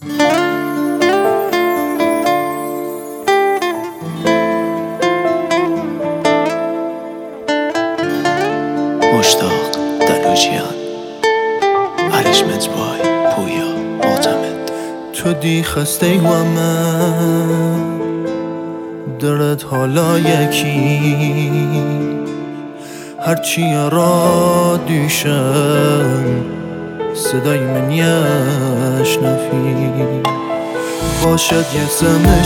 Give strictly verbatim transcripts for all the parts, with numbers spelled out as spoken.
مشتاق دلوجیان ارجمند بای پویا معتمد. تو دی خسته و من درد حالا یکی هرچی را دیشم صدای من یشنفی باشد یه زمه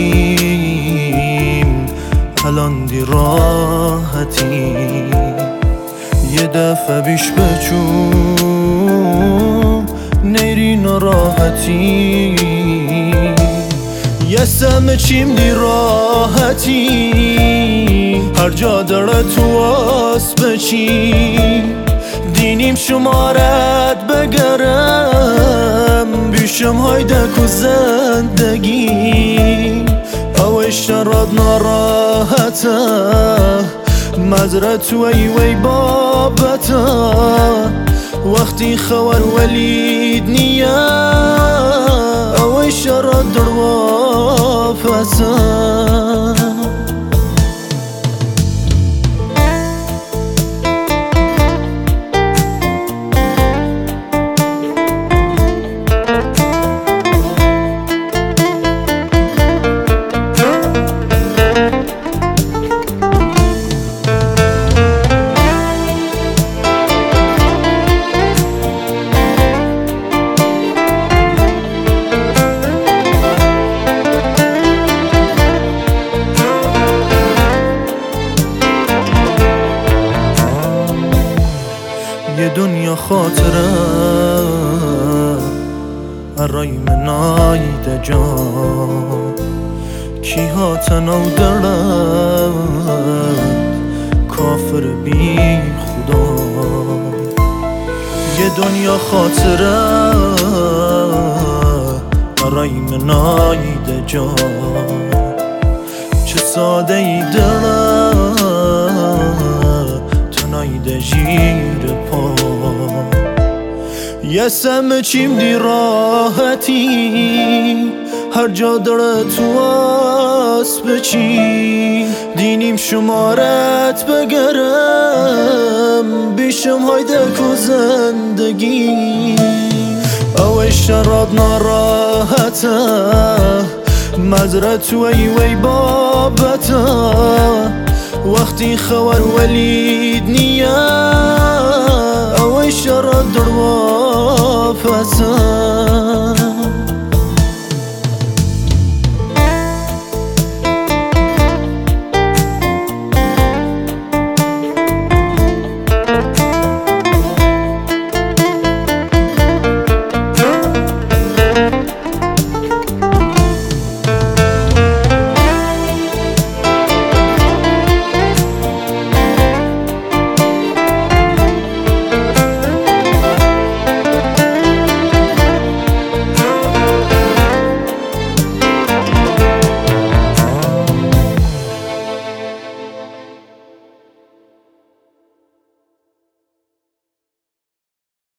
چیم الان دی راحتی یه دفعه بیش بچون نیری نراحتی یه سمه چیم دی راحتی هر جا داره تو آس بچی دینیم شمارت بگرم بیشم هایدک و زندگی اوش راد ناراحته مزرت وی وی بابتا وقتی خوار ولید نیا اوی شراد در وافسا یه دنیا خاطره ارای من آیده جان کی ها تنو درد کافر بی خدا یه دنیا خاطره ارای من آیده جان چه ساده ای درد تنایده جیر پا یه سمه چیم دی راحتی هر جا داره تو آس بچی دینیم شمارت بگرم بیشم هایدک و زندگی اوی شراد ناراحته مزرت وی وی بابتا وقتی خوار ولید نیا اوی شراد در وافسا